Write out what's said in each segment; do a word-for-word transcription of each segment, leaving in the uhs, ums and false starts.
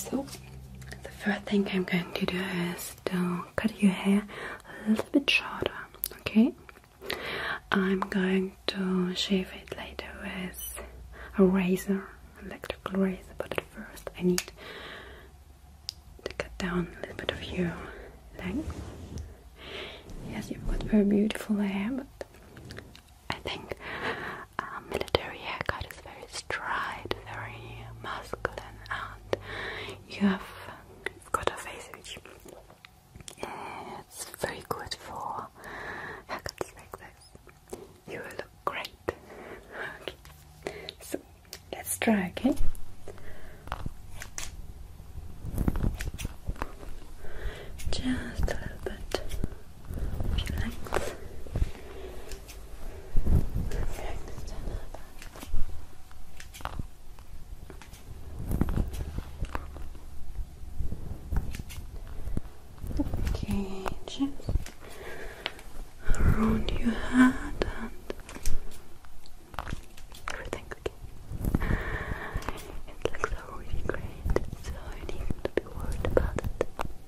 So, the first thing I'm going to do is to cut your hair a little bit shorter, okay? I'm going to shave it later with a razor, electrical razor, but at first I need to cut down a little bit of your length. Yes, you've got very beautiful hair, but I think a military haircut is very straight, very masculine, and you have you've got a face which is very good for haircuts like this. You will look great. Okay, so let's try, okay? Just a little bit of your length. Okay, just around your head and everything's okay. It looks really great, so you needn't to be worried about it.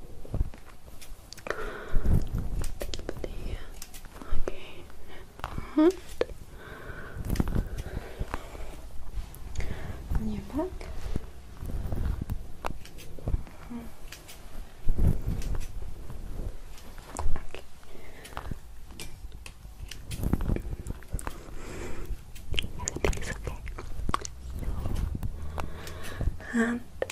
Okay. Mm-hmm. On your back. Mm-hmm. Okay. Everything is okay. So, and